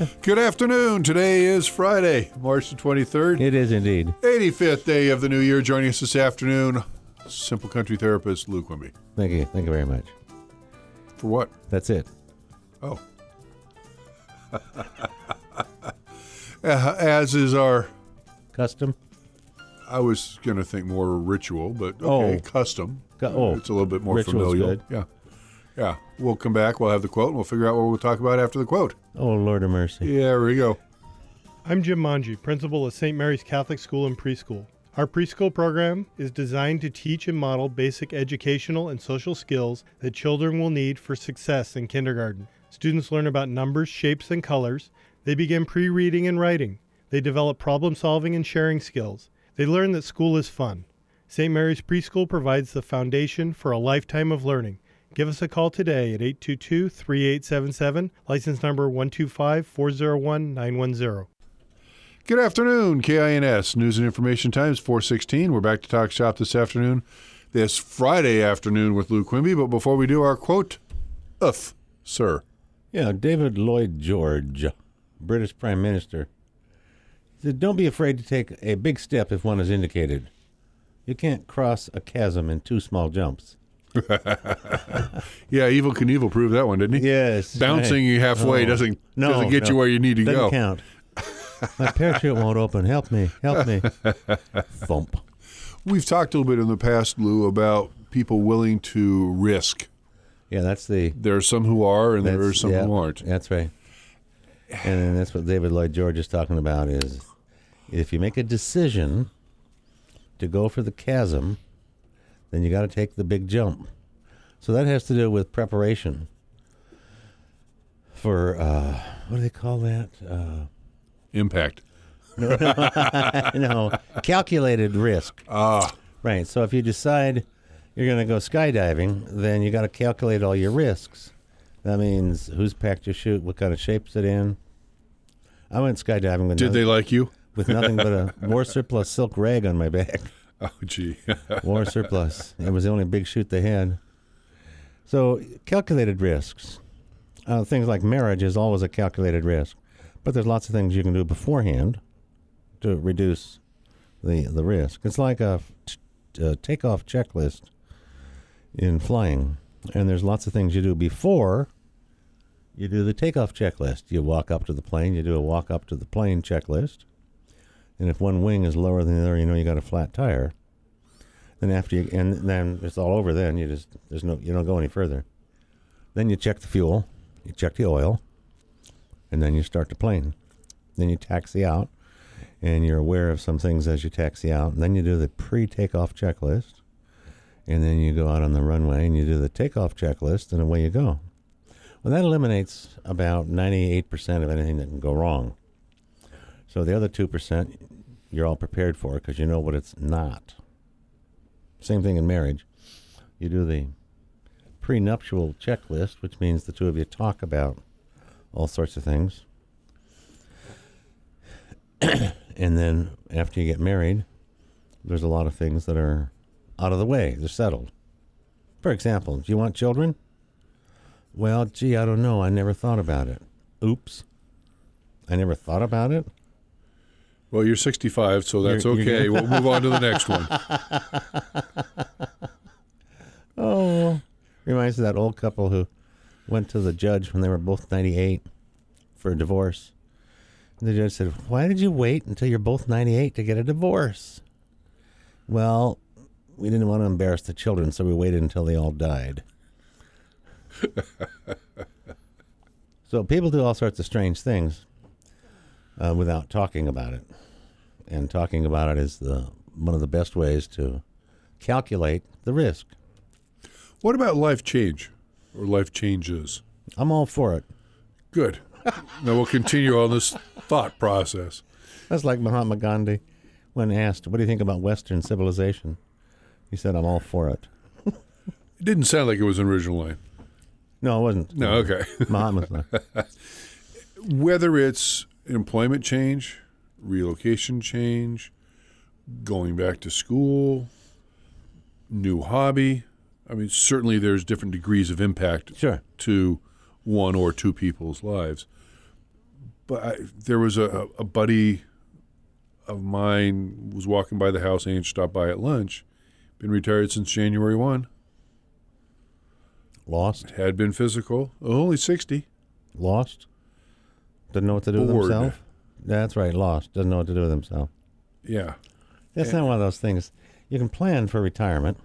Good afternoon. Today is Friday, March the 23rd. It is indeed. 85th day of the new year. Joining us this afternoon, Simple Country therapist Lou Quimby. Thank you. Thank you very much. For what? That's it. Oh. As is our... Custom? I was going to think more ritual, but okay, custom. It's a little bit more familiar. Good. Yeah. We'll come back. We'll have the quote, and we'll figure out what we'll talk about after the quote. Oh, Lord of mercy. Yeah, here we go. I'm Jim Manji, principal of St. Mary's Catholic School and Preschool. Our preschool program is designed to teach and model basic educational and social skills that children will need for success in kindergarten. Students learn about numbers, shapes, and colors. They begin pre-reading and writing. They develop problem-solving and sharing skills. They learn that school is fun. St. Mary's Preschool provides the foundation for a lifetime of learning. Give us a call today at 822-3877, license number 125-401-910. Good afternoon, KINS News and Information Times, 416. We're back to Talk Shop this afternoon, this Friday afternoon with Lou Quimby. But before we do our quote, sir. Yeah, David Lloyd George, British Prime Minister, said, don't be afraid to take a big step if one is indicated. You can't cross a chasm in two small jumps. Yeah, Evel Knievel proved that one, didn't he? Yes. Bouncing you halfway doesn't get you where you need to Doesn't go. Count. My parachute won't open. Help me. Thump. We've talked a little bit in the past, Lou, about people willing to risk. Yeah, There are some who are, and there are some who aren't. That's right. And then that's what David Lloyd George is talking about is if you make a decision to go for the chasm, then you got to take the big jump. So that has to do with preparation for, what do they call that? Impact. No, calculated risk. Right. So if you decide you're going to go skydiving, then you got to calculate all your risks. That means who's packed your chute, what kind of shape's it in. I went skydiving with Did they like you? With nothing but a war surplus silk rag on my back. Oh, gee. War surplus. It was the only big chute they had. So calculated risks. Things like marriage is always a calculated risk. But there's lots of things you can do beforehand to reduce the risk. It's like a takeoff checklist in flying. And there's lots of things you do before you do the takeoff checklist. You walk up to the plane, you do a walk up to the plane checklist. And if one wing is lower than the other, you know you got a flat tire. Then then it's all over then. You don't go any further. Then you check the fuel, you check the oil, and then you start the plane. Then you taxi out, and you're aware of some things as you taxi out. And then you do the pre-takeoff checklist, and then you go out on the runway, and you do the takeoff checklist, and away you go. Well, that eliminates about 98% of anything that can go wrong. So the other 2%, you're all prepared for because you know what it's not. Same thing in marriage. You do the prenuptial checklist, which means the two of you talk about all sorts of things. And then after you get married, there's a lot of things that are out of the way. They're settled. For example, do you want children? Well, gee, I don't know. I never thought about it. Oops. I never thought about it? Well, you're 65, so that's okay. We'll move on to the next one. Oh, reminds me of that old couple who went to the judge when they were both 98 for a divorce. And the judge said, why did you wait until you're both 98 to get a divorce? Well, we didn't want to embarrass the children, so we waited until they all died. So people do all sorts of strange things without talking about it. And talking about it is one of the best ways to calculate the risk. What about life change or life changes? I'm all for it. Good. Now we'll continue on this thought process. That's like Mahatma Gandhi when asked, what do you think about Western civilization? He said, I'm all for it. It didn't sound like it was an original line. No, it wasn't. No, okay. Mahatma's not. Whether it's employment change, relocation change, going back to school, new hobby. I mean, certainly there's different degrees of impact Sure. to one or two people's lives. But there was a buddy of mine was walking by the house and stopped by at lunch. Been retired since January 1. Lost? Had been physical. Only 60. Lost? Didn't know what to do with Bored. himself? That's right, lost. Doesn't know what to do with himself. Yeah. That's not one of those things. You can plan for retirement,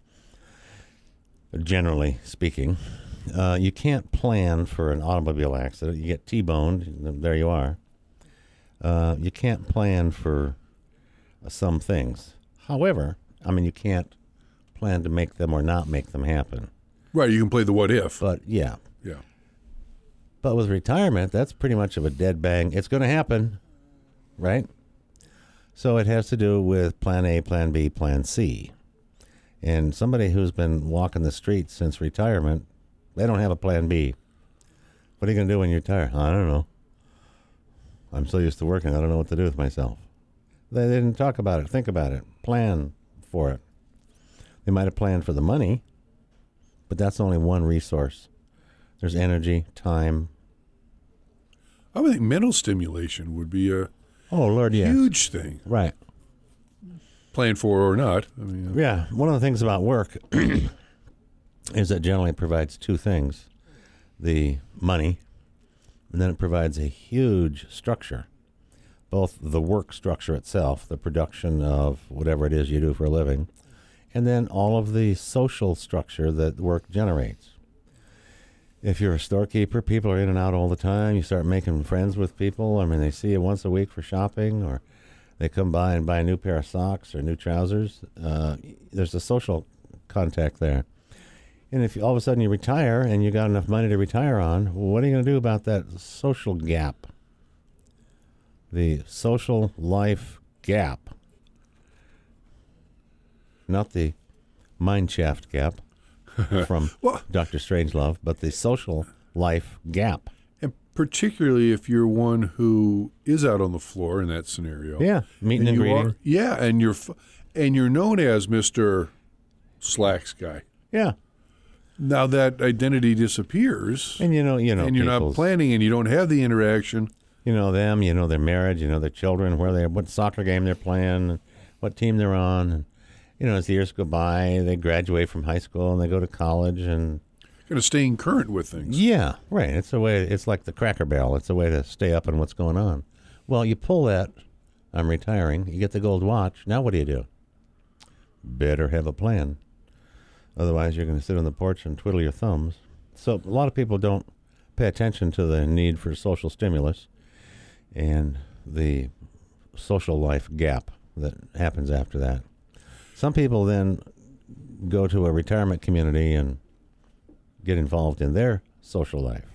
generally speaking. You can't plan for an automobile accident. You get T-boned, there you are. You can't plan for some things. However, you can't plan to make them or not make them happen. Right, you can play the what if. But, yeah. Yeah. But with retirement, that's pretty much of a dead bang. It's going to happen, right? So it has to do with plan A, plan B, plan C. And somebody who's been walking the streets since retirement, they don't have a plan B. What are you going to do when you retire? I don't know. I'm so used to working, I don't know what to do with myself. They didn't talk about it, think about it, plan for it. They might have planned for the money, but that's only one resource. There's energy, time. I would think mental stimulation would be a huge thing. Right. Plan for or not. Yeah. One of the things about work is that generally it provides two things. The money, and then it provides a huge structure. Both the work structure itself, the production of whatever it is you do for a living, and then all of the social structure that work generates. If you're a storekeeper, people are in and out all the time. You start making friends with people. They see you once a week for shopping, or they come by and buy a new pair of socks or new trousers. There's a social contact there. And if all of a sudden you retire and you got enough money to retire on, what are you going to do about that social gap? The social life gap. Not the mine shaft gap from Dr. Strangelove, but the social life gap. And particularly if you're one who is out on the floor in that scenario. Yeah, meeting and greeting. And you're known as Mr. Slacks guy. Yeah. Now that identity disappears, and and you're not planning, and you don't have the interaction. You know them, you know their marriage, you know their children, what soccer game they're playing, what team they're on, and as the years go by, they graduate from high school and they go to college and kind of staying current with things. Yeah, right. It's a way. It's like the Cracker Barrel. It's a way to stay up on what's going on. Well, you pull that. I'm retiring. You get the gold watch. Now what do? Better have a plan. Otherwise, you're going to sit on the porch and twiddle your thumbs. So a lot of people don't pay attention to the need for social stimulus and the social life gap that happens after that. Some people then go to a retirement community and get involved in their social life.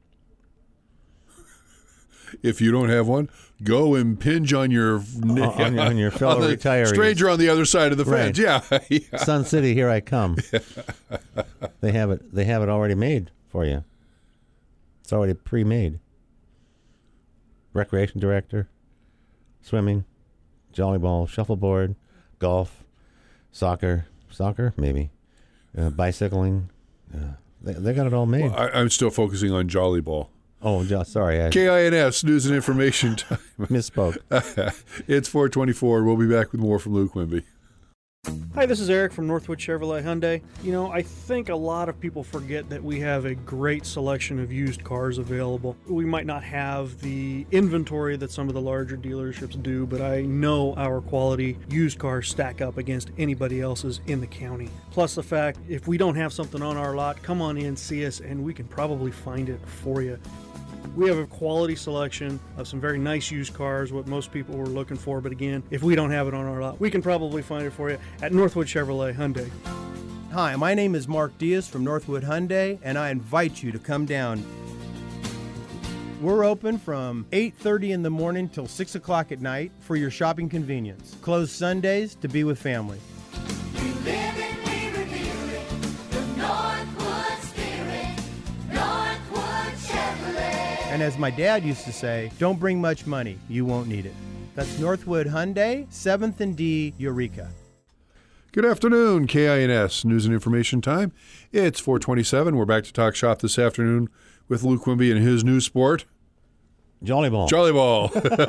If you don't have one, go impinge on your on your fellow retirees. Stranger on the other side of the fence. Right. Yeah. Sun City, here I come. They have it already made for you. It's already pre-made. Recreation director, swimming, jolleyball, shuffleboard, golf, soccer maybe, bicycling. They got it all made. Well, I'm still focusing on jolleyball. Oh, sorry. KINS News and Information Time. Misspoke. It's 4:24. We'll be back with more from Lou Quimby. Hi, this is Eric from Northwood Chevrolet Hyundai. I think a lot of people forget that we have a great selection of used cars available. We might not have the inventory that some of the larger dealerships do, but I know our quality used cars stack up against anybody else's in the county. Plus the fact, if we don't have something on our lot, come on in, see us, and we can probably find it for you. We have a quality selection of some very nice used cars, what most people were looking for. But again, if we don't have it on our lot, we can probably find it for you at Northwood Chevrolet Hyundai. Hi, my name is Mark Diaz from Northwood Hyundai, and I invite you to come down. We're open from 8:30 in the morning till 6 o'clock at night for your shopping convenience. Closed Sundays to be with family. We live it, we reveal it, the Northwood spirit, Northwood Chevrolet. And as my dad used to say, don't bring much money, you won't need it. That's Northwood Hyundai, 7th and D, Eureka. Good afternoon, KINS News and Information Time. It's 4:27. We're back to talk shop this afternoon with Lou Quimby and his new sport, Jolly Ball. Jolly Ball.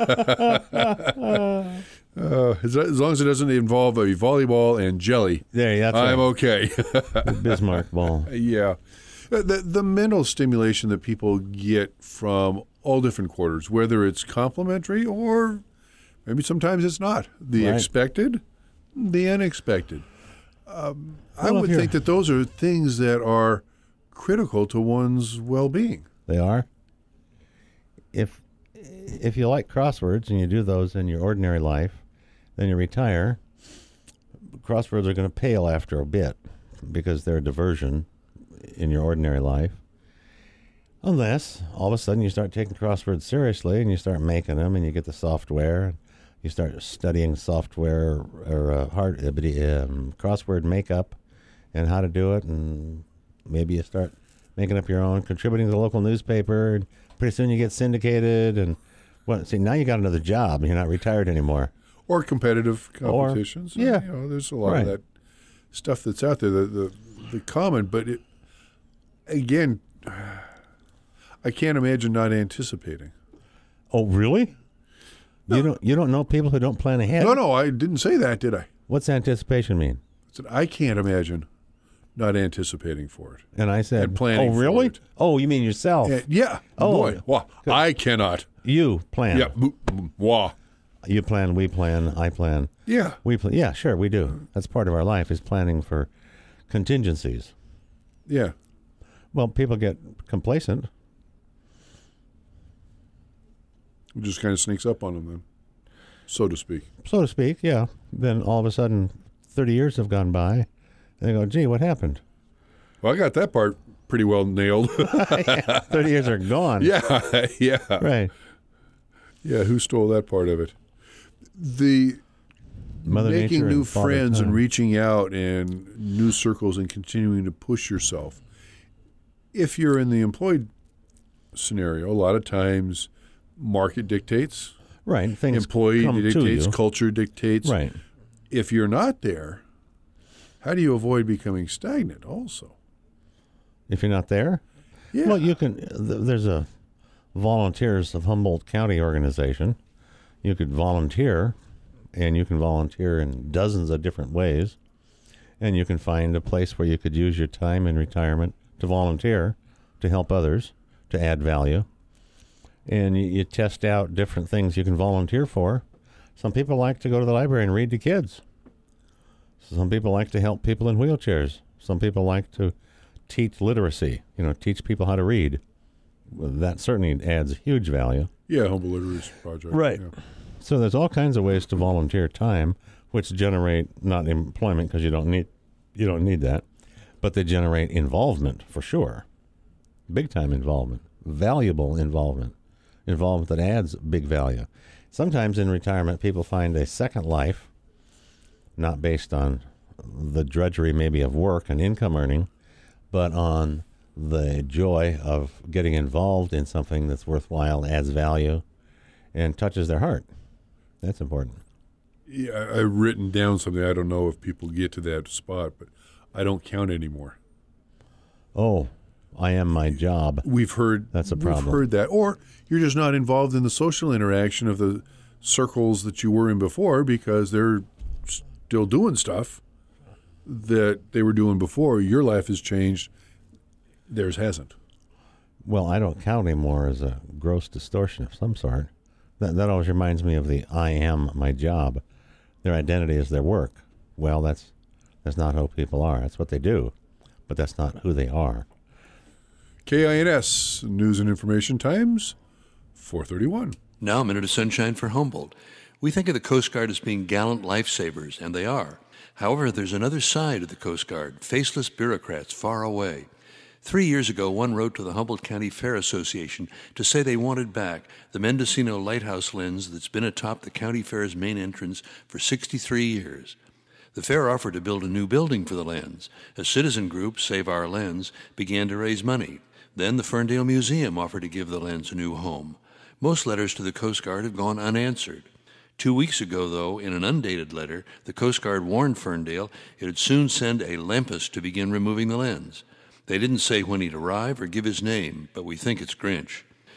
As long as it doesn't involve a volleyball and jelly, That's I'm right. okay. Bismarck Ball. Yeah. The mental stimulation that people get from all different quarters, whether it's complimentary or maybe sometimes it's not. The Right. expected, the unexpected. I Well, would if you're- think that those are things that are critical to one's well-being. They are. If you like crosswords and you do those in your ordinary life, then you retire. Crosswords are going to pale after a bit because they're a diversion in your ordinary life. Unless all of a sudden you start taking crosswords seriously and you start making them and you get the software, you start studying software or crossword makeup and how to do it, and maybe you start making up your own, contributing to the local newspaper, and pretty soon you get syndicated. And see, now you got another job and you're not retired anymore. Or competitive competitions. yeah. There's a lot Right. of that stuff that's out there, the common. But again, I can't imagine not anticipating. Oh, really? You don't know people who don't plan ahead? No, I didn't say that, did I? What's anticipation mean? I said I can't imagine not anticipating for it. And I said, And planning oh, really? for it. Oh, you mean yourself? Yeah. Oh. Boy. Wow. I cannot. You plan. Yeah. Wow. You plan, we plan, I plan. Yeah. We plan. Yeah, sure, we do. That's part of our life is planning for contingencies. Yeah. Well, people get complacent. It just kind of sneaks up on them then, so to speak. So to speak, yeah. Then all of a sudden, 30 years have gone by, and they go, gee, what happened? Well, I got that part pretty well nailed. 30 years are gone. Yeah. Yeah. Right. Yeah. Who stole that part of it? The Mother making Nature new and Father friends Time. and reaching out in new circles and continuing to push yourself. If you're in the employed scenario, a lot of times market dictates, Right. Things employee come to dictates, you. culture dictates. Right. If you're not there, how do you avoid becoming stagnant also? If you're not there? Yeah. Well, you can. There's a Volunteers of Humboldt County organization. You could volunteer, and you can volunteer in dozens of different ways. And you can find a place where you could use your time in retirement to volunteer, to help others, to add value. And you test out different things you can volunteer for. Some people like to go to the library and read to kids. Some people like to help people in wheelchairs. Some people like to teach literacy, teach people how to read. Well, that certainly adds huge value. Yeah, Humble Literacy Project. Right. Yeah. So there's all kinds of ways to volunteer time, which generate not employment because you don't need that, but they generate involvement for sure. Big time involvement, valuable involvement that adds big value. Sometimes in retirement, people find a second life, not based on the drudgery maybe of work and income earning, but on the joy of getting involved in something that's worthwhile, adds value, and touches their heart. That's important. Yeah, I've written down something. I don't know if people get to that spot, but I don't count anymore. Oh, I am my job. We've heard That's a problem. We've heard that, or you're just not involved in the social interaction of the circles that you were in before because they're still doing stuff that they were doing before. Your life has changed; theirs hasn't. Well, I don't count anymore as a gross distortion of some sort. That always reminds me of the I am my job. Their identity is their work. Well, that's not who people are. That's what they do, but that's not who they are. KINS News and Information Times, 4:31. Now a minute of sunshine for Humboldt. We think of the Coast Guard as being gallant lifesavers, and they are. However, there's another side of the Coast Guard, faceless bureaucrats far away. 3 years ago, one wrote to the Humboldt County Fair Association to say they wanted back the Mendocino Lighthouse lens that's been atop the county fair's main entrance for 63 years. The fair offered to build a new building for the lens. A citizen group, Save Our Lens, began to raise money. Then the Ferndale Museum offered to give the lens a new home. Most letters to the Coast Guard have gone unanswered. 2 weeks ago, though, in an undated letter, the Coast Guard warned Ferndale it would soon send a Lempus to begin removing the lens. They didn't say when he'd arrive or give his name, but we think it's Grinch.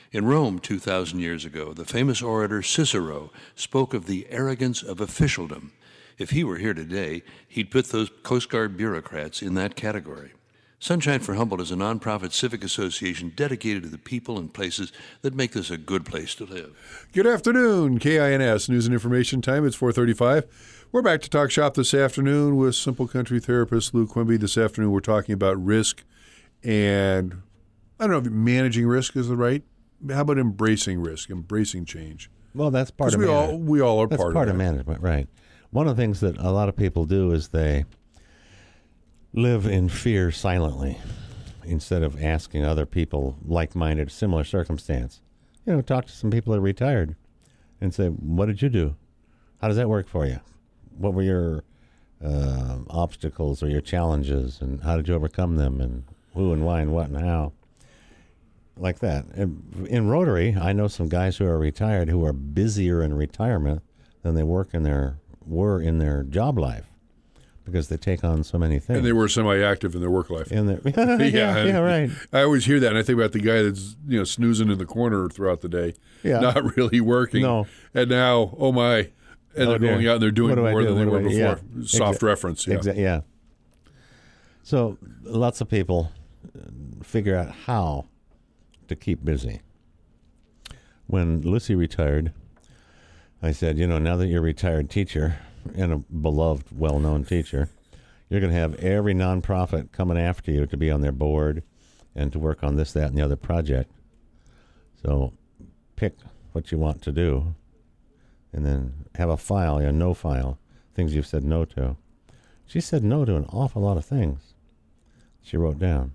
In Rome 2,000 years ago, the famous orator Cicero spoke of the arrogance of officialdom. If he were here today, he'd put those Coast Guard bureaucrats in that category. Sunshine for Humboldt is a nonprofit civic association dedicated to the people and places that make this a good place to live. Good afternoon, KINS News and Information Time. It's 4:35. We're back to Talk Shop this afternoon with Simple Country therapist Lou Quimby. This afternoon we're talking about risk, and I don't know if managing risk is the right. How about embracing risk, embracing change? Well, that's part of management. We all are that's part of that. management, right? One of the things that a lot of people do is they live in fear silently instead of asking other people like-minded, similar circumstance. Talk to some people that are retired and say, what did you do? How does that work for you? What were your obstacles or your challenges, and how did you overcome them, and who and why and what and how? Like that. In Rotary, I know some guys who are retired who are busier in retirement than they were in their job life, because they take on so many things. And they were semi-active in their work life. Yeah, right. I always hear that, and I think about the guy that's snoozing in the corner throughout the day, Yeah. not really working. No. And now, oh my, and they're dear. going out and they're doing What do I more do? than they What were do I- before. yeah. Soft reference. Yeah. Yeah. So lots of people figure out how to keep busy. When Lucy retired, I said, now that you're a retired teacher and a beloved, well-known teacher, you're going to have every nonprofit coming after you to be on their board and to work on this, that, and the other project. So pick what you want to do and then have a file, no file, things you've said no to. She said no to an awful lot of things she wrote down.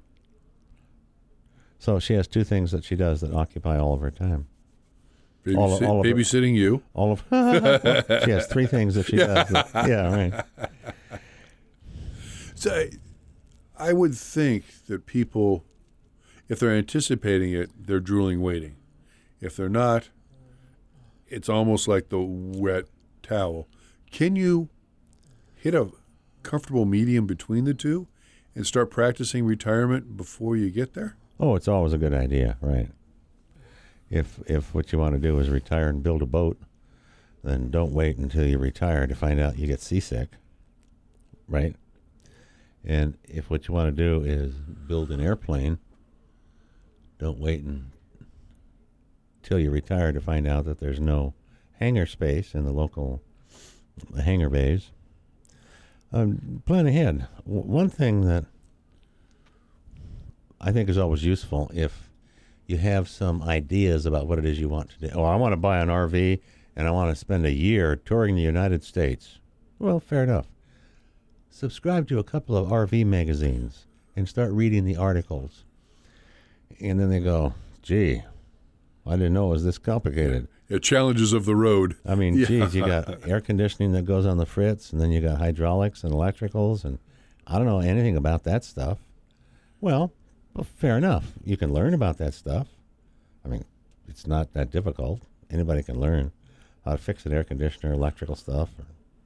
So she has two things that she does that occupy all of her time. All of her- Babysitting you. All of she has three things that she does. Yeah, right. So I would think that people, if they're anticipating it, they're drooling waiting. If they're not, it's almost like the wet towel. Can you hit a comfortable medium between the two and start practicing retirement before you get there? Oh, it's always a good idea, right? If what you want to do is retire and build a boat, then don't wait until you retire to find out you get seasick, right? And if what you want to do is build an airplane, don't wait until you retire to find out that there's no hangar space in the local hangar bays. Plan ahead. One thing that I think is always useful, if you have some ideas about what it is you want to do. Oh, I want to buy an RV and I want to spend a year touring the United States. Well, fair enough. Subscribe to a couple of RV magazines and start reading the articles. And then they go, gee, I didn't know it was this complicated. Yeah, challenges of the road. I mean, geez, you got air conditioning that goes on the fritz, and then you got hydraulics and electricals, and I don't know anything about that stuff. Well, fair enough. You can learn about that stuff. I mean, it's not that difficult. Anybody can learn how to fix an air conditioner, electrical stuff, or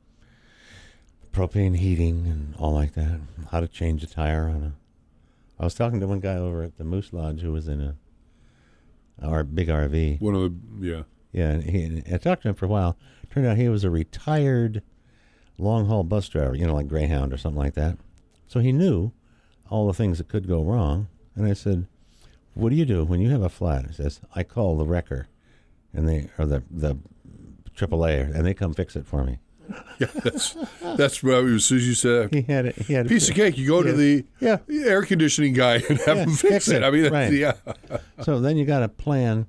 propane heating, and all like that. How to change a tire on a. I was talking to one guy over at the Moose Lodge who was in our big RV. One of the, yeah. Yeah, and I talked to him for a while. Turned out he was a retired long-haul bus driver, like Greyhound or something like that. So he knew all the things that could go wrong. And I said, what do you do when you have a flat? He says, I call the wrecker, and the AAA, and they come fix it for me. Yeah, that's what as soon as you said He had a piece of cake. You go to the Yeah. air conditioning guy and have him fix it. I mean, that's, right. yeah. So then you got to plan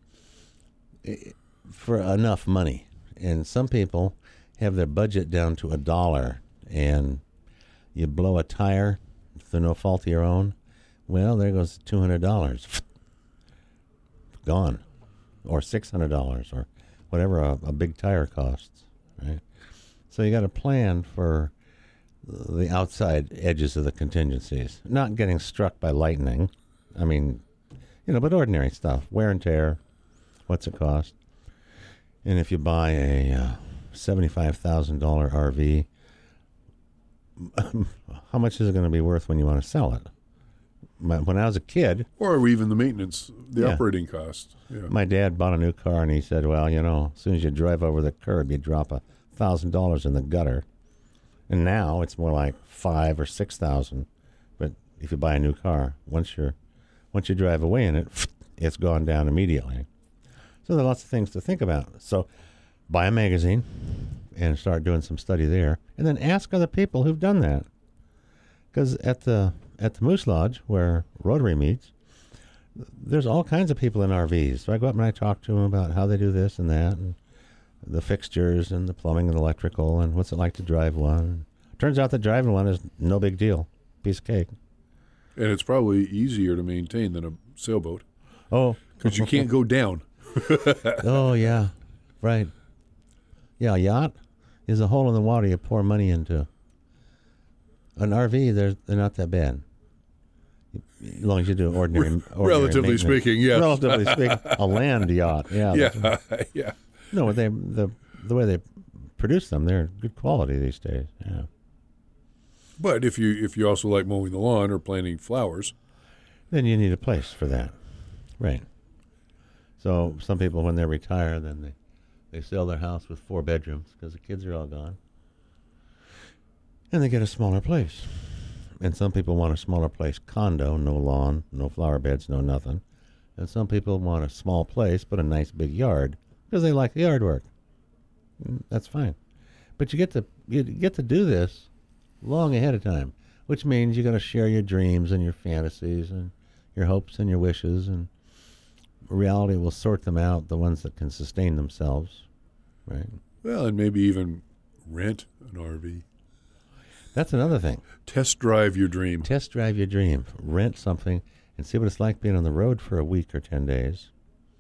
for enough money. And some people have their budget down to $1, and you blow a tire through no fault of your own. Well, there goes $200. Gone. Or $600, or whatever a big tire costs, right? So you got to plan for the outside edges of the contingencies. Not getting struck by lightning. I mean, but ordinary stuff. Wear and tear. What's it cost? And if you buy a $75,000 RV, how much is it going to be worth when you want to sell it? when I was a kid, Or even the maintenance, the Yeah. operating cost. Yeah. my dad bought a new car, and he said, well, as soon as you drive over the curb, you drop $1,000 in the gutter. And now it's more like $5,000 or $6,000. But if you buy a new car, once you drive away in it, it's gone down immediately. So there are lots of things to think about. So buy a magazine and start doing some study there, and then ask other people who've done that. Because at the Moose Lodge, where Rotary meets, there's all kinds of people in RVs. So I go up and I talk to them about how they do this and that, and the fixtures and the plumbing and electrical, and what's it like to drive one. Turns out that driving one is no big deal. Piece of cake. And it's probably easier to maintain than a sailboat Oh. because you can't go down. Oh, yeah. Right. Yeah, a yacht is a hole in the water you pour money into. An RV, they're not that bad. As long as you do ordinary Relatively maintenance. speaking, yes. Relatively speaking. A land yacht, yeah. Yeah, yeah. No, the way they produce them, they're good quality these days. Yeah. But if you also like mowing the lawn or planting flowers, Then you need a place for that. Right. So some people, when they retire, then they sell their house with 4 bedrooms because the kids are all gone. And they get a smaller place. And some people want a smaller place condo, no lawn, no flower beds, no nothing. And some people want a small place but a nice big yard because they like the yard work. That's fine. But you get to do this long ahead of time, which means you got to share your dreams and your fantasies and your hopes and your wishes, and reality will sort them out, the ones that can sustain themselves, right? well, and maybe even rent an RV. That's another thing. Test drive your dream. Test drive your dream. Rent something and see what it's like being on the road for a week or 10 days.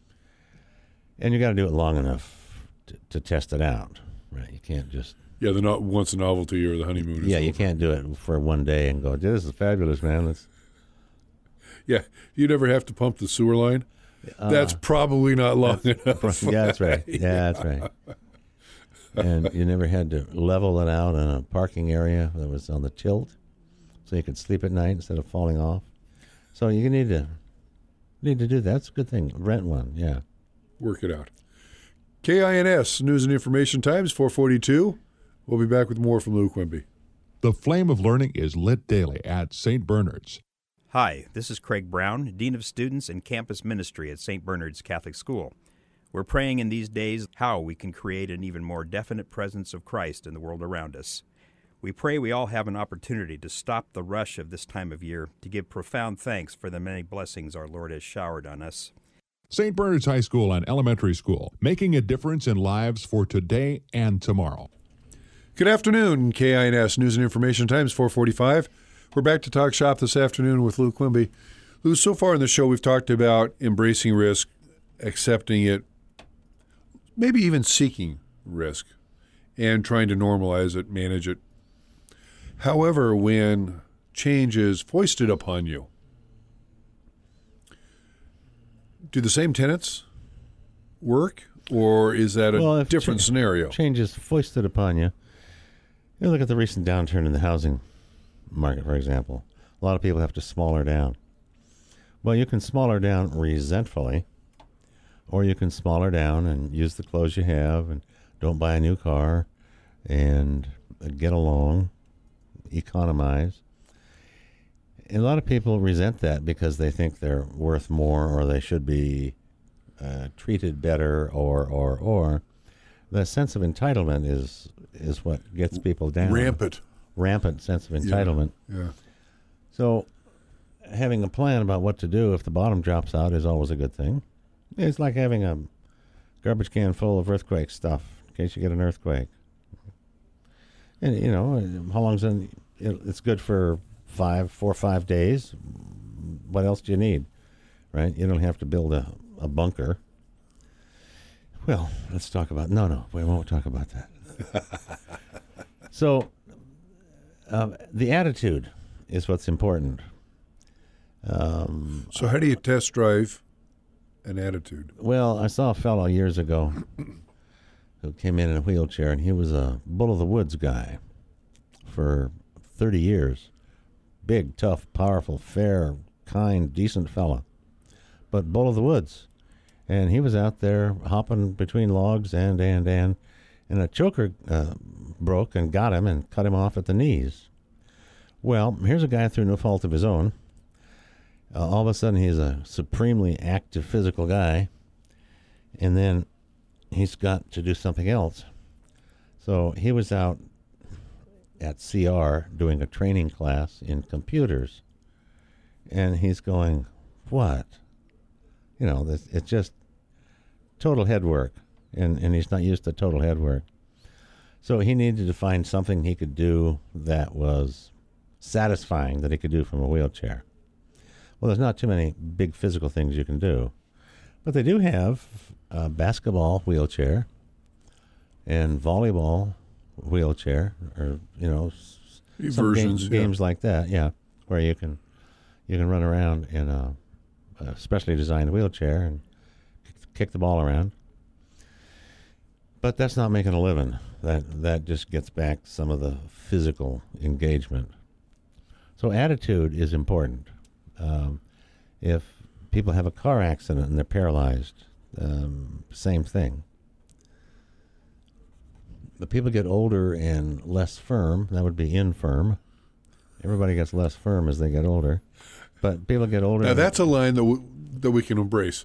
And you got to do it long enough to test it out, right? You can't just... Yeah, the not once a novelty or the honeymoon. Is Yeah, you over. can't do it for one day and go, this is fabulous, man. Let's... Yeah, you'd ever have to pump the sewer line? That's probably not long enough. Yeah, that's right. Yeah, that's right. And you never had to level it out in a parking area that was on the tilt so you could sleep at night instead of falling off. So you need to do that. That's a good thing. Rent one, yeah. Work it out. KINS, News and Information Times, 442. We'll be back with more from Lou Quimby. The flame of learning is lit daily at St. Bernard's. Hi, this is Craig Brown, Dean of Students and Campus Ministry at St. Bernard's Catholic School. We're praying in these days how we can create an even more definite presence of Christ in the world around us. We pray we all have an opportunity to stop the rush of this time of year to give profound thanks for the many blessings our Lord has showered on us. St. Bernard's High School and Elementary School, making a difference in lives for today and tomorrow. Good afternoon, KINS News and Information Times, 445. We're back to Talk Shop this afternoon with Lou Quimby. Lou, so far in the show we've talked about embracing risk, accepting it, maybe even seeking risk, and trying to normalize it, manage it. However, when change is foisted upon you, do the same tenets work, or is that a if different scenario? Change is foisted upon you. You look at the recent downturn in the housing market, for example. A lot of people have to smaller down. Well, you can smaller down resentfully, or you can smaller down and use the clothes you have and don't buy a new car and get along, economize. And a lot of people resent that because they think they're worth more or they should be treated better or. The sense of entitlement is what gets people down. Rampant sense of entitlement. Yeah. So having a plan about what to do if the bottom drops out is always a good thing. It's like having a garbage can full of earthquake stuff in case you get an earthquake. And, how long's it's good for 4 or 5 days. What else do you need, right? You don't have to build a bunker. Well, let's talk about... No, we won't talk about that. So the attitude is what's important. So how do you test drive an attitude? Well, I saw a fellow years ago who came in a wheelchair, and he was a bull of the woods guy for 30 years. Big, tough, powerful, fair, kind, decent fella, but bull of the woods. And he was out there hopping between logs and a choker broke and got him and cut him off at the knees. Well, here's a guy through no fault of his own. All of a sudden, he's a supremely active physical guy, and then he's got to do something else. So he was out at CR doing a training class in computers, and he's going, what? It's just total head work, and he's not used to total head work. So he needed to find something he could do that was satisfying, that he could do from a wheelchair. Well, there's not too many big physical things you can do, but they do have a basketball wheelchair and volleyball wheelchair, or some games like that, yeah, where you can run around in a specially designed wheelchair and kick the ball around. But that's not making a living. That just gets back some of the physical engagement. So attitude is important. If people have a car accident and they're paralyzed, same thing. But people get older and less firm. That would be infirm. Everybody gets less firm as they get older. But people get older. Now that's a line that we can embrace.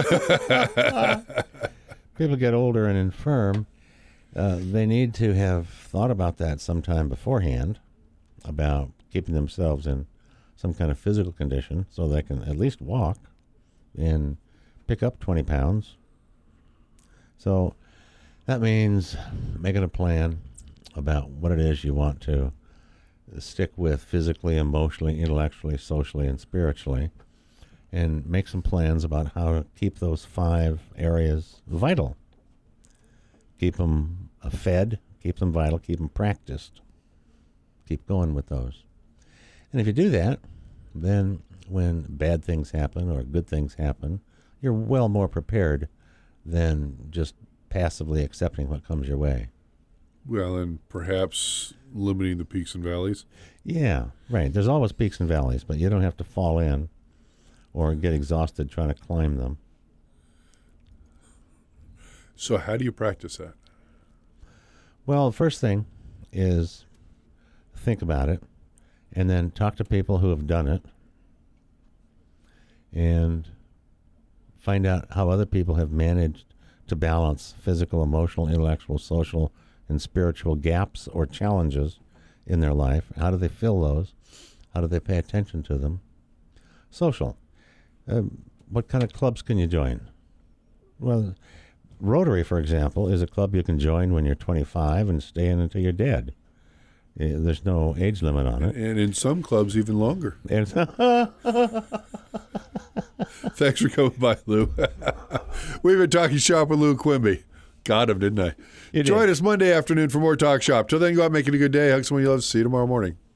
People get older and infirm. They need to have thought about that sometime beforehand, about keeping themselves in some kind of physical condition so they can at least walk and pick up 20 pounds. So that means making a plan about what it is you want to stick with physically, emotionally, intellectually, socially, and spiritually, and make some plans about how to keep those 5 areas vital. Keep them fed, keep them vital, keep them practiced. Keep going with those. And if you do that, then when bad things happen or good things happen, you're well more prepared than just passively accepting what comes your way. Well, and perhaps limiting the peaks and valleys. Yeah, right. There's always peaks and valleys, but you don't have to fall in or get exhausted trying to climb them. So how do you practice that? Well, the first thing is think about it, and then talk to people who have done it, and find out how other people have managed to balance physical, emotional, intellectual, social, and spiritual gaps or challenges in their life. How do they fill those? How do they pay attention to them? Social. What kind of clubs can you join? Well, Rotary, for example, is a club you can join when you're 25 and stay in until you're dead. There's no age limit on it. And in some clubs, even longer. Thanks for coming by, Lou. We've been talking shop with Lou Quimby. Got him, didn't I? Join us Monday afternoon for more Talk Shop. Till then, go out making a good day. Hug someone you love. See you tomorrow morning.